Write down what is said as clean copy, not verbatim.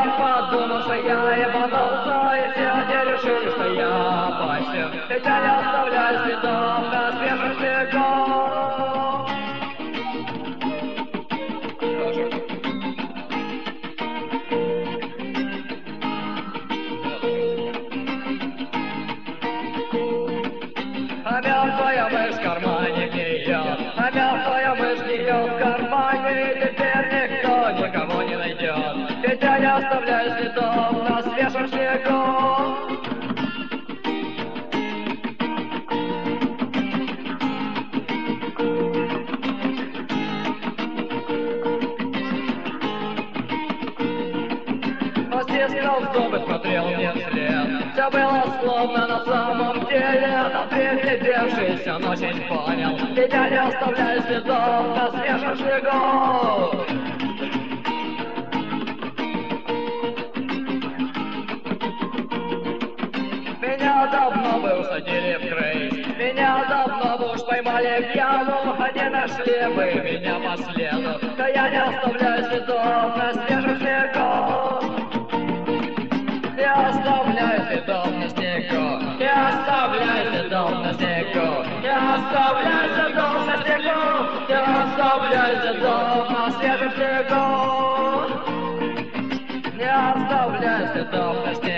подумал, что я ебанулся, и все они решили, что я опасен. Ведь я не оставляю следов на свежем снегу. А мертвая мышь в кармане гниет, а мертвая мышь гниет в кармане, и теперь никто никого не найдет. Ведь я не оставляю следов на свежем снегу. Стискал зубы, смотрел мне вслед. Все было словно на самом деле, но приглядевшись, он очень понял. Ведь я не оставляю следов на свежем снегу. Меня давно бы усадили в крейс, меня давно бы уж поймали в яму, а не нашли бы меня по следу. Да я не оставляю следов на свежем снегу. Я оставляю следов на снегу, я оставляю следов на снегу, я оставляю следов на снегу, я оставляю следов на свежем снегу. Я оставляю следов на снегу.